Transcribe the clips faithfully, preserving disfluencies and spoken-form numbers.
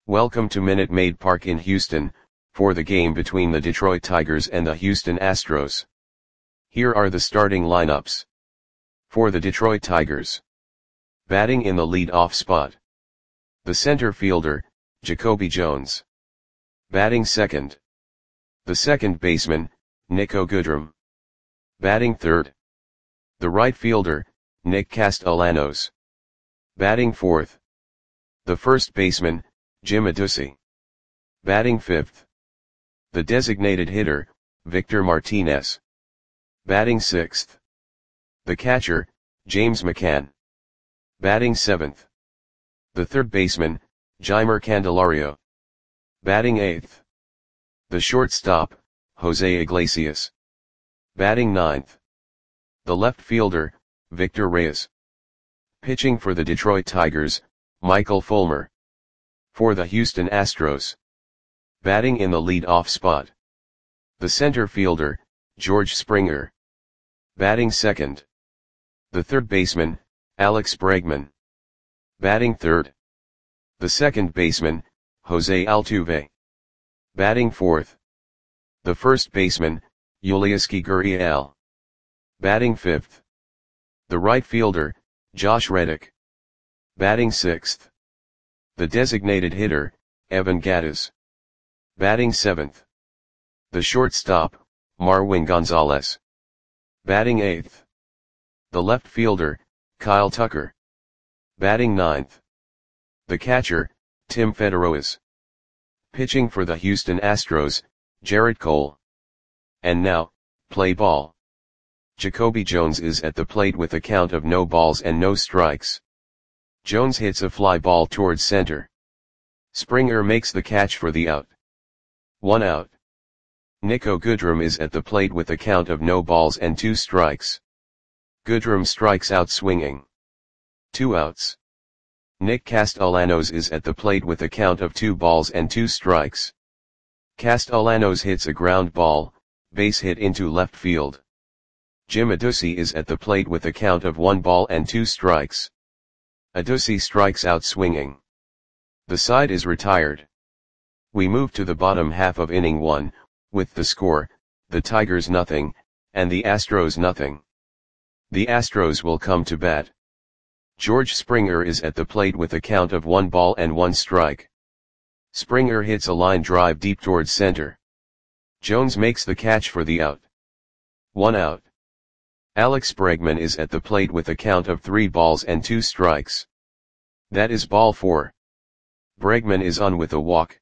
Welcome to Minute Maid Park in Houston, for the game between the Detroit Tigers and the Houston Astros. Here are the starting lineups. For the Detroit Tigers. Batting in the lead-off spot. The center fielder, Jacoby Jones. Batting second. The second baseman, Niko Goodrum. Batting third. The right fielder, Nick Castellanos. Batting fourth. The first baseman, Jim Adduci. Batting fifth. The designated hitter, Victor Martinez. Batting sixth. The catcher, James McCann. Batting seventh. The third baseman, Jeimer Candelario. Batting eighth. The shortstop, Jose Iglesias. Batting ninth. The left fielder, Victor Reyes. Pitching for the Detroit Tigers, Michael Fulmer. For the Houston Astros. Batting in the lead-off spot. The center fielder, George Springer. Batting second. The third baseman, Alex Bregman. Batting third. The second baseman, Jose Altuve. Batting fourth. The first baseman, Yulieski Gurriel. Batting fifth. The right fielder, Josh Reddick. Batting sixth. The designated hitter, Evan Gattis. Batting seventh. The shortstop, Marwin Gonzalez. Batting eighth. The left fielder, Kyle Tucker. Batting ninth. The catcher, Tim Federoas. Pitching for the Houston Astros, Gerrit Cole. And now, play ball. Jacoby Jones is at the plate with a count of no balls and no strikes. Jones hits a fly ball towards center. Springer makes the catch for the out. One out. Niko Goodrum is at the plate with a count of no balls and two strikes. Goodrum strikes out swinging. Two outs. Nick Castellanos is at the plate with a count of two balls and two strikes. Castellanos hits a ground ball, base hit into left field. Jim Adduci is at the plate with a count of one ball and two strikes. Adduci strikes out swinging. The side is retired. We move to the bottom half of inning one, with the score, the Tigers nothing, and the Astros nothing. The Astros will come to bat. George Springer is at the plate with a count of one ball and one strike. Springer hits a line drive deep towards center. Jones makes the catch for the out. One out. Alex Bregman is at the plate with a count of three balls and two strikes. That is ball four. Bregman is on with a walk.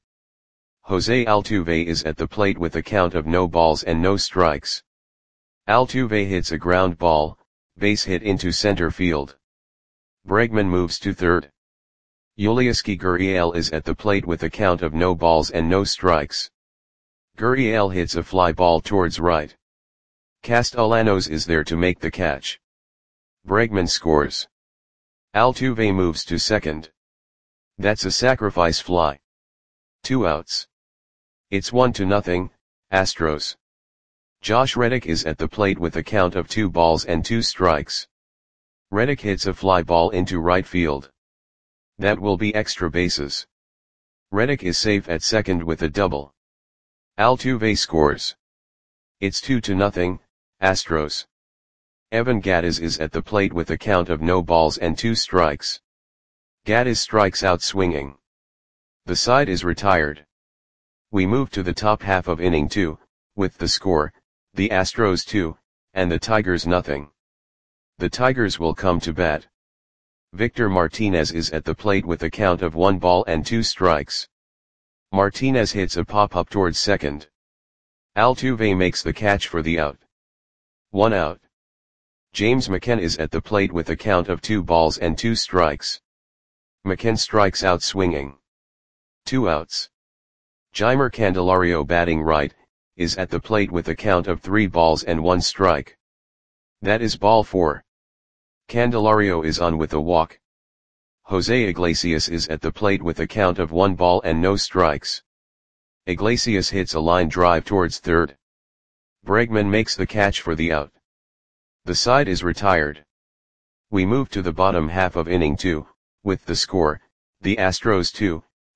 Jose Altuve is at the plate with a count of no balls and no strikes. Altuve hits a ground ball, base hit into center field. Bregman moves to third. Yulieski Gurriel is at the plate with a count of no balls and no strikes. Gurriel hits a fly ball towards right. Castellanos is there to make the catch. Bregman scores. Altuve moves to second. That's a sacrifice fly. Two outs. It's one to nothing, Astros. Josh Reddick is at the plate with a count of two balls and two strikes. Reddick hits a fly ball into right field. That will be extra bases. Reddick is safe at second with a double. Altuve scores. It's two to nothing, Astros. Evan Gattis is at the plate with a count of no balls and two strikes. Gattis strikes out swinging. The side is retired. We move to the top half of inning two, with the score, the Astros two, and the Tigers nothing. The Tigers will come to bat. Victor Martinez is at the plate with a count of one ball and two strikes. Martinez hits a pop-up towards second. Altuve makes the catch for the out. One out. James McCann is at the plate with a count of two balls and two strikes. McCann strikes out swinging. Two outs. Jeimer Candelario batting right, is at the plate with a count of three balls and one strike. That is ball four. Candelario is on with a walk. Jose Iglesias is at the plate with a count of one ball and no strikes. Iglesias hits a line drive towards third. Bregman makes the catch for the out. The side is retired. We move to the bottom half of inning two, with the score, the Astros two,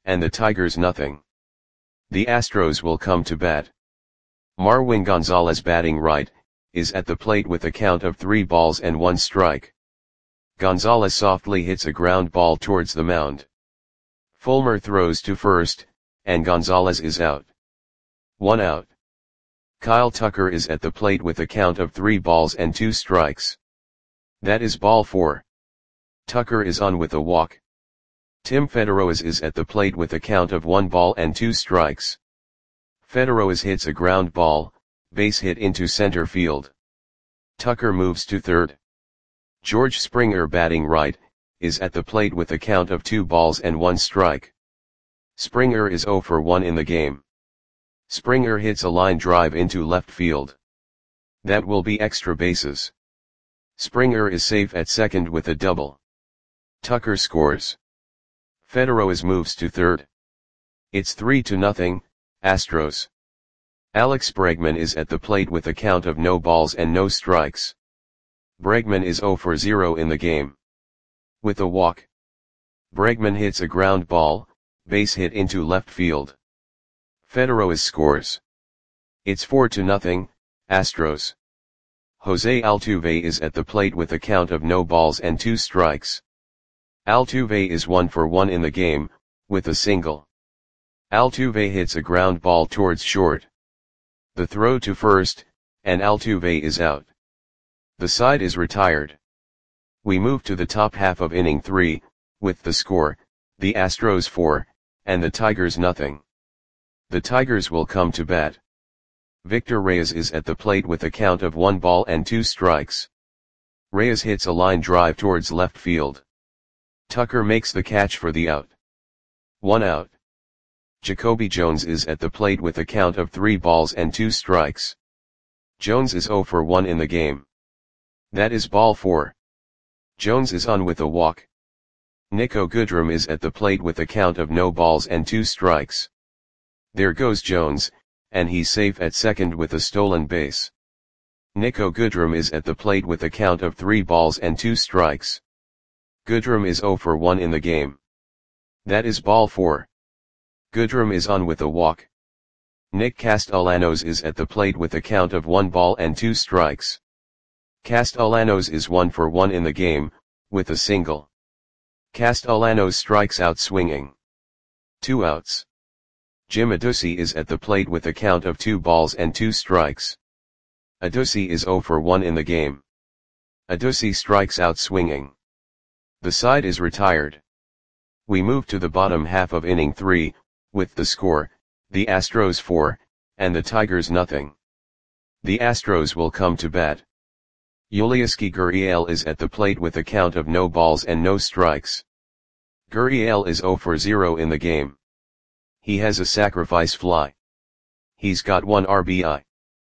and the Tigers nothing. The Astros will come to bat. Marwin Gonzalez batting right, is at the plate with a count of three balls and one strike. Gonzalez softly hits a ground ball towards the mound. Fulmer throws to first, and Gonzalez is out. One out. Kyle Tucker is at the plate with a count of three balls and two strikes. That is ball four. Tucker is on with a walk. Tim Federoez is at the plate with a count of one ball and two strikes. Federoez hits a ground ball, base hit into center field. Tucker moves to third. George Springer batting right, is at the plate with a count of two balls and one strike. Springer is zero for one in the game. Springer hits a line drive into left field. That will be extra bases. Springer is safe at second with a double. Tucker scores. Federoez moves to third. It's three to nothing, Astros. Alex Bregman is at the plate with a count of no balls and no strikes. Bregman is zero for zero in the game. With a walk. Bregman hits a ground ball, base hit into left field. Federoez scores. It's four to nothing, Astros. Jose Altuve is at the plate with a count of no balls and two strikes. Altuve is one for one in the game, with a single. Altuve hits a ground ball towards short. The throw to first, and Altuve is out. The side is retired. We move to the top half of inning three, with the score, the Astros four, and the Tigers nothing. The Tigers will come to bat. Victor Reyes is at the plate with a count of one ball and two strikes. Reyes hits a line drive towards left field. Tucker makes the catch for the out. One out. Jacoby Jones is at the plate with a count of three balls and two strikes. Jones is zero for one in the game. That is ball four. Jones is on with a walk. Nico Goodrum is at the plate with a count of no balls and two strikes. There goes Jones, and he's safe at second with a stolen base. Nico Goodrum is at the plate with a count of three balls and two strikes. Goodrum is zero for one in the game. That is ball four. Goodrum is on with a walk. Nick Castellanos is at the plate with a count of one ball and two strikes. Castellanos is one for one in the game, with a single. Castellanos strikes out swinging. Two outs. Jim Adduci is at the plate with a count of two balls and two strikes. Adduci is zero for one in the game. Adduci strikes out swinging. The side is retired. We move to the bottom half of inning three, with the score, the Astros four, and the Tigers nothing. The Astros will come to bat. Yulieski Gurriel is at the plate with a count of no balls and no strikes. Gurriel is zero for zero in the game. He has a sacrifice fly. He's got one R B I.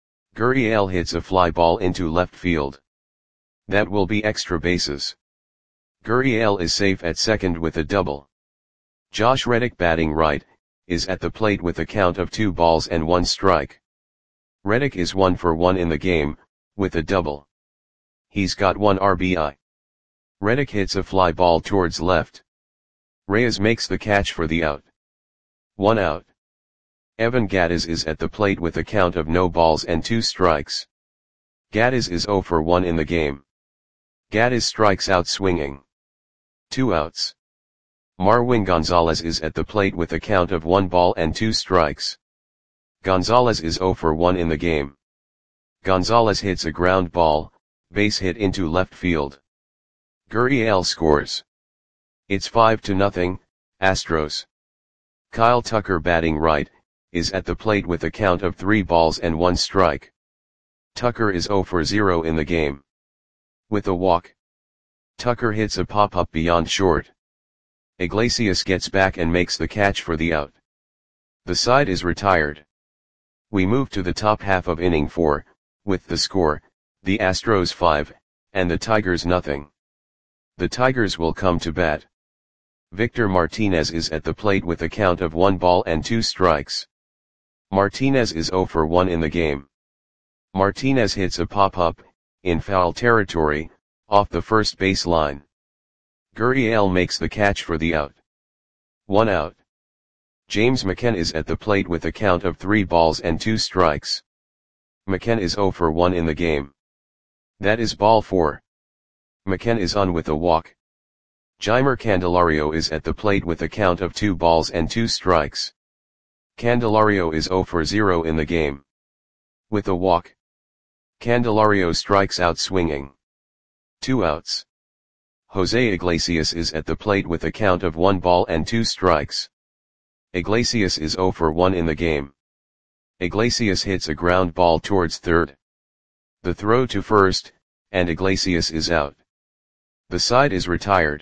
Gurriel hits a fly ball into left field. That will be extra bases. Gurriel is safe at second with a double. Josh Reddick batting right, is at the plate with a count of two balls and one strike. Reddick is one for one in the game, with a double. He's got one R B I. Reddick hits a fly ball towards left. Reyes makes the catch for the out. One out. Evan Gattis is at the plate with a count of no balls and two strikes. Gattis is zero for one in the game. Gattis strikes out swinging. Two outs. Marwin Gonzalez is at the plate with a count of one ball and two strikes. Gonzalez is zero for one in the game. Gonzalez hits a ground ball, base hit into left field. Gurriel scores. It's five to nothing, Astros. Kyle Tucker batting right, is at the plate with a count of three balls and one strike. Tucker is zero for zero in the game. With a walk. Tucker hits a pop-up beyond short. Iglesias gets back and makes the catch for the out. The side is retired. We move to the top half of inning four, with the score, the Astros five, and the Tigers nothing. The Tigers will come to bat. Victor Martinez is at the plate with a count of one ball and two strikes. Martinez is zero for one in the game. Martinez hits a pop-up, in foul territory, off the first base line. Gurriel makes the catch for the out. One out. James McKenna is at the plate with a count of three balls and two strikes. McKenna is zero for one in the game. That is ball four. McKenna is on with a walk. Jeimer Candelario is at the plate with a count of two balls and two strikes. Candelario is zero for zero in the game. With a walk. Candelario strikes out swinging. Two outs. Jose Iglesias is at the plate with a count of one ball and two strikes. Iglesias is zero for one in the game. Iglesias hits a ground ball towards third. The throw to first, and Iglesias is out. The side is retired.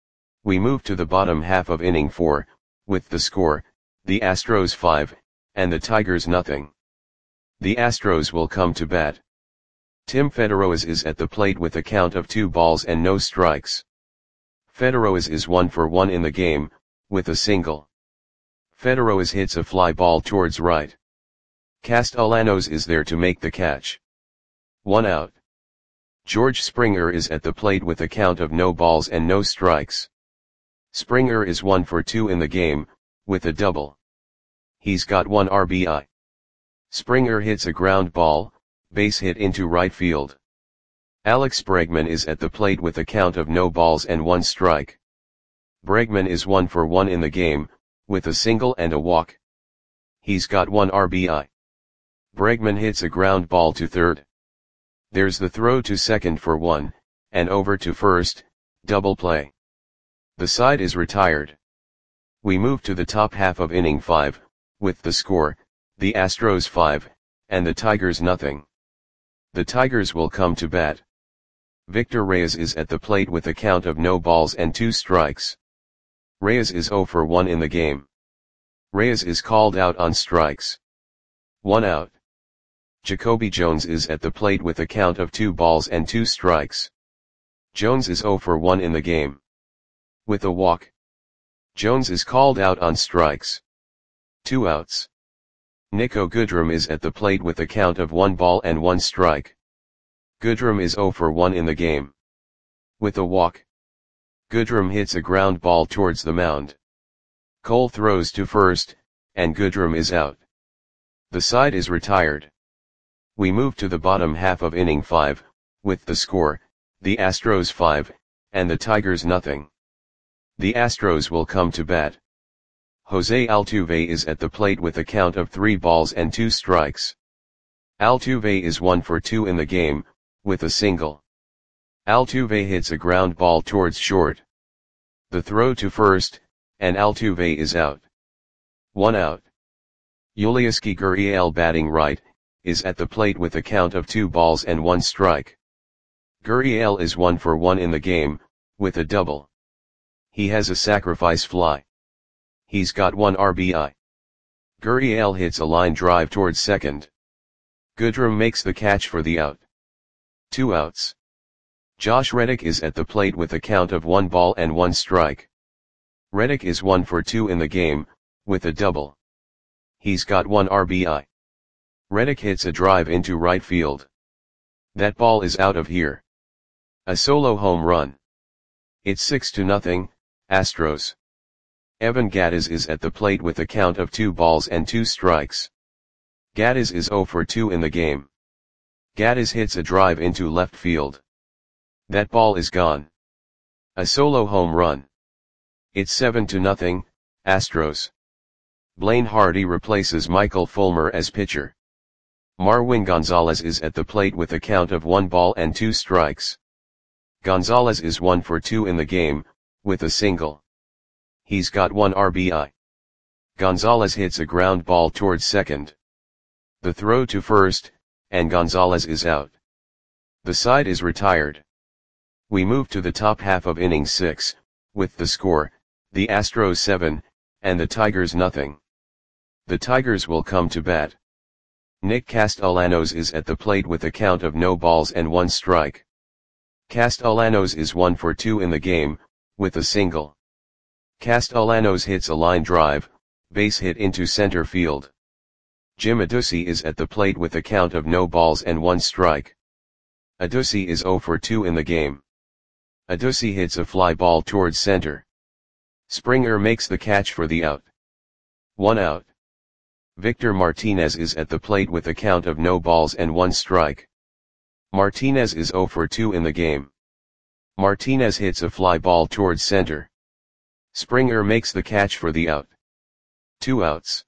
We move to the bottom half of inning four, with the score, the Astros five, and the Tigers nothing. The Astros will come to bat. Tim Federoas is at the plate with a count of two balls and no strikes. Federoas is one for one in the game, with a single. Federoas hits a fly ball towards right. Castellanos is there to make the catch. One out. George Springer is at the plate with a count of no balls and no strikes. Springer is one for two in the game, with a double. He's got one R B I. Springer hits a ground ball, base hit into right field. Alex Bregman is at the plate with a count of no balls and one strike. Bregman is one for one in the game, with a single and a walk. He's got one R B I. Bregman hits a ground ball to third. There's the throw to second for one, and over to first, double play. The side is retired. We move to the top half of inning five, with the score, the Astros five, and the Tigers nothing. The Tigers will come to bat. Victor Reyes is at the plate with a count of no balls and two strikes. Reyes is zero for one in the game. Reyes is called out on strikes. One out. Jacoby Jones is at the plate with a count of two balls and two strikes. Jones is zero for one in the game. With a walk. Jones is called out on strikes. Two outs. Nico Goodrum is at the plate with a count of one ball and one strike. Goodrum is zero for one in the game. With a walk. Goodrum hits a ground ball towards the mound. Cole throws to first, and Goodrum is out. The side is retired. We move to the bottom half of inning five, with the score, the Astros five, and the Tigers nothing. The Astros will come to bat. Jose Altuve is at the plate with a count of three balls and two strikes. Altuve is one for two in the game, with a single. Altuve hits a ground ball towards short. The throw to first, and Altuve is out. One out. Yulieski Gurriel batting right, is at the plate with a count of two balls and one strike. Gurriel is one for one in the game, with a double. He has a sacrifice fly. He's got one R B I. Gurriel hits a line drive towards second. Goodrum makes the catch for the out. Two outs. Josh Reddick is at the plate with a count of one ball and one strike. Reddick is one for two in the game, with a double. He's got one R B I. Reddick hits a drive into right field. That ball is out of here. A solo home run. It's six to nothing, Astros. Evan Gattis is at the plate with a count of two balls and two strikes. Gattis is zero for two in the game. Gattis hits a drive into left field. That ball is gone. A solo home run. It's seven to nothing, Astros. Blaine Hardy replaces Michael Fulmer as pitcher. Marwin Gonzalez is at the plate with a count of one ball and two strikes. Gonzalez is one for two in the game, with a single. He's got one R B I. Gonzalez hits a ground ball towards second. The throw to first, and Gonzalez is out. The side is retired. We move to the top half of inning six, with the score, the Astros seven, and the Tigers nothing. The Tigers will come to bat. Nick Castellanos is at the plate with a count of no balls and one strike. Castellanos is one for two in the game, with a single. Castellanos hits a line drive, base hit into center field. Jim Adduci is at the plate with a count of no balls and one strike. Adduci is zero for two in the game. Adduci hits a fly ball towards center. Springer makes the catch for the out. One out. Victor Martinez is at the plate with a count of no balls and one strike. Martinez is zero for two in the game. Martinez hits a fly ball towards center. Springer makes the catch for the out. Two outs.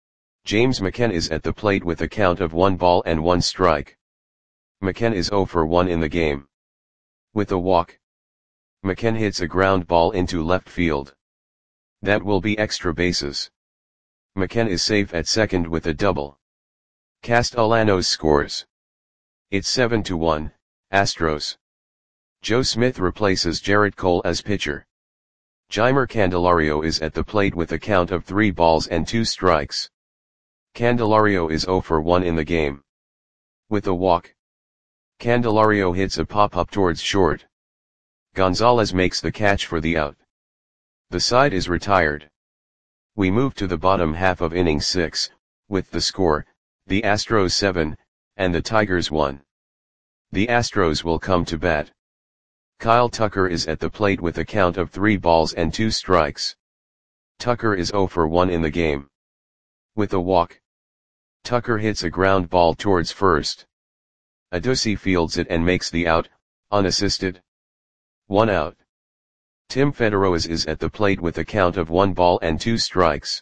James McCann is at the plate with a count of one ball and one strike. McCann is zero for one in the game. With a walk, McCann hits a ground ball into left field. That will be extra bases. McCann is safe at second with a double. Castellanos scores. It's seven to one, Astros. Joe Smith replaces Jarrett Cole as pitcher. Jeimer Candelario is at the plate with a count of three balls and two strikes. Candelario is zero for one in the game. With a walk, Candelario hits a pop-up towards short. Gonzalez makes the catch for the out. The side is retired. We move to the bottom half of inning six, with the score, the Astros seven, and the Tigers one. The Astros will come to bat. Kyle Tucker is at the plate with a count of three balls and two strikes. Tucker is zero for one in the game. With a walk, Tucker hits a ground ball towards first. Adduci fields it and makes the out, unassisted. One out. Tim Federoez is at the plate with a count of one ball and two strikes.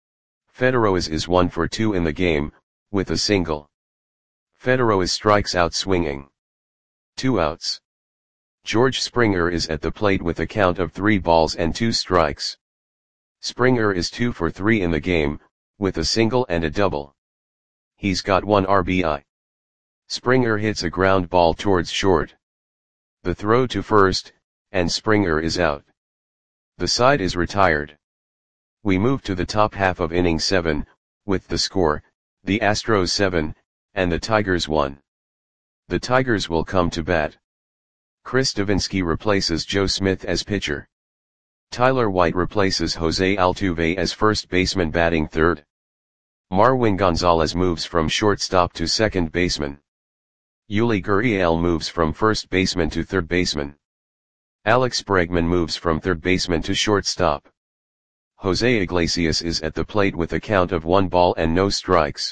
Federoez is one for two in the game, with a single. Federoez strikes out swinging. Two outs. George Springer is at the plate with a count of three balls and two strikes. Springer is two for three in the game, with a single and a double. He's got one R B I. Springer hits a ground ball towards short. The throw to first, and Springer is out. The side is retired. We move to the top half of inning seven, with the score, the Astros seven, and the Tigers one. The Tigers will come to bat. Chris Devenski replaces Joe Smith as pitcher. Tyler White replaces Jose Altuve as first baseman batting third. Marwin Gonzalez moves from shortstop to second baseman. Yuli Gurriel moves from first baseman to third baseman. Alex Bregman moves from third baseman to shortstop. Jose Iglesias is at the plate with a count of one ball and no strikes.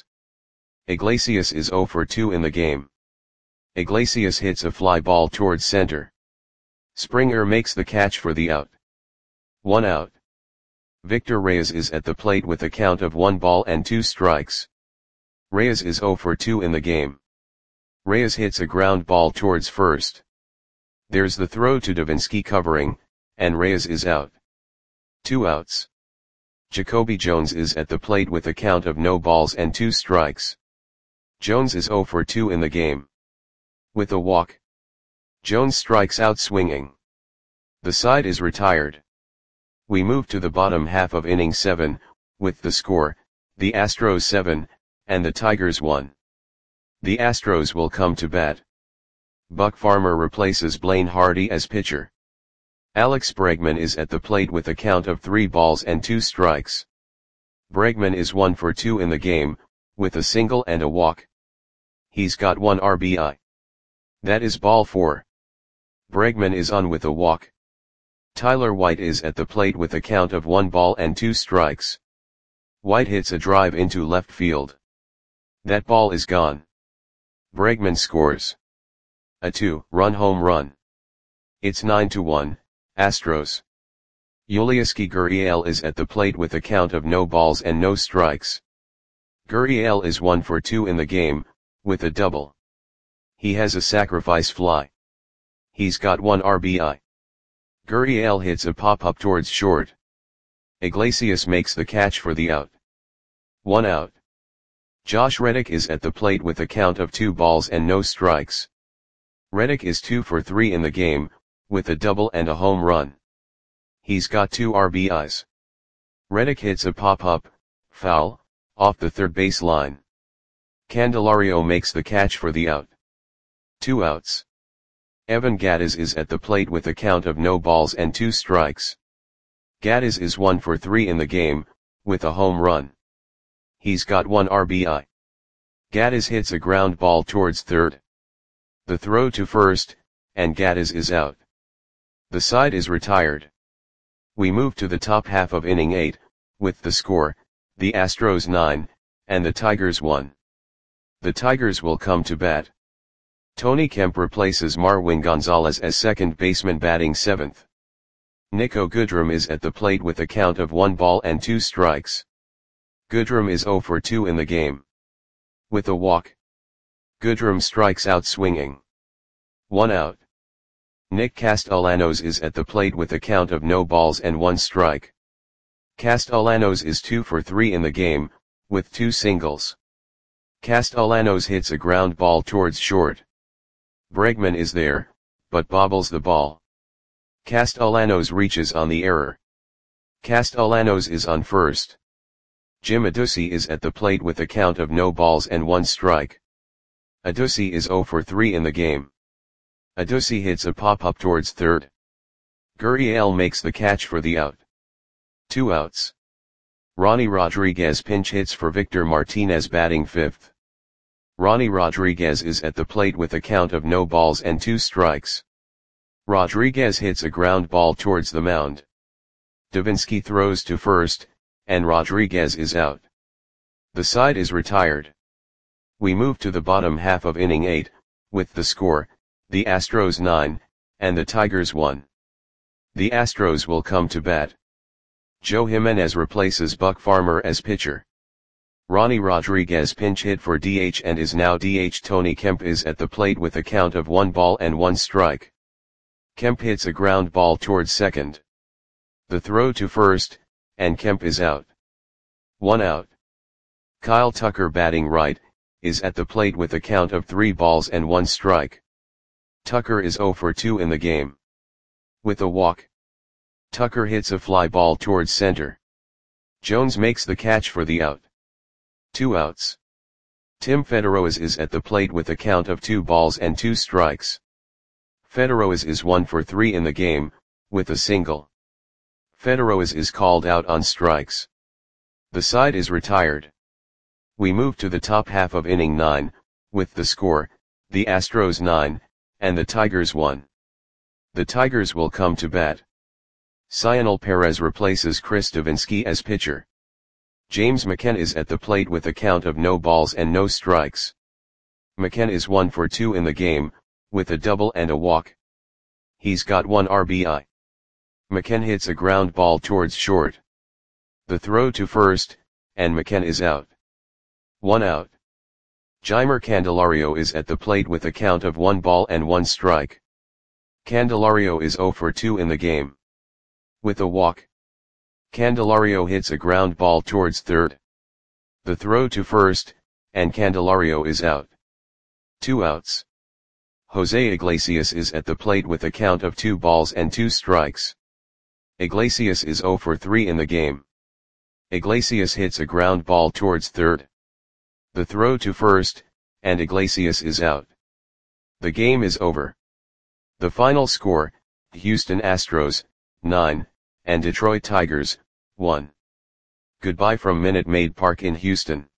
Iglesias is zero for two in the game. Iglesias hits a fly ball towards center. Springer makes the catch for the out. One out. Victor Reyes is at the plate with a count of one ball and two strikes. Reyes is zero for two in the game. Reyes hits a ground ball towards first. There's the throw to Devenski covering, and Reyes is out. Two outs. Jacoby Jones is at the plate with a count of no balls and two strikes. Jones is zero for two in the game. With a walk, Jones strikes out swinging. The side is retired. We move to the bottom half of inning seven, with the score, the Astros seven, and the Tigers one. The Astros will come to bat. Buck Farmer replaces Blaine Hardy as pitcher. Alex Bregman is at the plate with a count of three balls and two strikes. Bregman is one for two in the game, with a single and a walk. He's got one R B I. That is ball four. Bregman is on with a walk. Tyler White is at the plate with a count of one ball and two strikes. White hits a drive into left field. That ball is gone. Bregman scores a two-run home run. It's nine to one, Astros. Yulieski Gurriel is at the plate with a count of no balls and no strikes. Gurriel is one for two in the game, with a double. He has a sacrifice fly. He's got one R B I. Gurriel hits a pop-up towards short. Iglesias makes the catch for the out. One out. Josh Reddick is at the plate with a count of two balls and no strikes. Reddick is two for three in the game, with a double and a home run. He's got two R B Is. Reddick hits a pop-up, foul, off the third base line. Candelario makes the catch for the out. Two outs. Evan Gattis is at the plate with a count of no balls and two strikes. Gattis is one for three in the game, with a home run. He's got one R B I. Gattis hits a ground ball towards third. The throw to first, and Gattis is out. The side is retired. We move to the top half of inning eight, with the score, the Astros nine, and the Tigers one. The Tigers will come to bat. Tony Kemp replaces Marwin Gonzalez as second baseman batting seventh. Niko Goodrum is at the plate with a count of one ball and two strikes. Goodrum is zero for two in the game. With a walk. Goodrum strikes out swinging. One out. Nick Castellanos is at the plate with a count of no balls and one strike. Castellanos is two for three in the game, with two singles. Castellanos hits a ground ball towards short. Bregman is there, but bobbles the ball. Castellanos reaches on the error. Castellanos is on first. Jim Adduci is at the plate with a count of no balls and one strike. Adduci is zero for three in the game. Adduci hits a pop-up towards third. Gurriel makes the catch for the out. Two outs. Ronnie Rodriguez pinch hits for Victor Martinez batting fifth. Ronnie Rodriguez is at the plate with a count of no balls and two strikes. Rodriguez hits a ground ball towards the mound. Devenski throws to first, and Rodriguez is out. The side is retired. We move to the bottom half of inning eight, with the score, the Astros nine, and the Tigers one. The Astros will come to bat. Joe Jimenez replaces Buck Farmer as pitcher. Ronnie Rodriguez pinch hit for D H and is now D H. Tony Kemp is at the plate with a count of one ball and one strike. Kemp hits a ground ball towards second. The throw to first, and Kemp is out. One out. Kyle Tucker batting right, is at the plate with a count of three balls and one strike. Tucker is zero for two in the game. With a walk. Tucker hits a fly ball towards center. Jones makes the catch for the out. Two outs. Tim Federoas is at the plate with a count of two balls and two strikes. Federoas is one for three in the game, with a single. Federoas is called out on strikes. The side is retired. We move to the top half of inning nine, with the score, the Astros nine, and the Tigers one. The Tigers will come to bat. Cionel Perez replaces Chris Devenski as pitcher. James McCann is at the plate with a count of no balls and no strikes. McCann is one for two in the game, with a double and a walk. He's got one R B I. McCann hits a ground ball towards short. The throw to first, and McCann is out. One out. Jeimer Candelario is at the plate with a count of one ball and one strike. Candelario is zero for two in the game. With a walk. Candelario hits a ground ball towards third. The throw to first, and Candelario is out. Two outs. Jose Iglesias is at the plate with a count of two balls and two strikes. Iglesias is zero for three in the game. Iglesias hits a ground ball towards third. The throw to first, and Iglesias is out. The game is over. The final score, Houston Astros, nine, and Detroit Tigers, one. Goodbye from Minute Maid Park in Houston.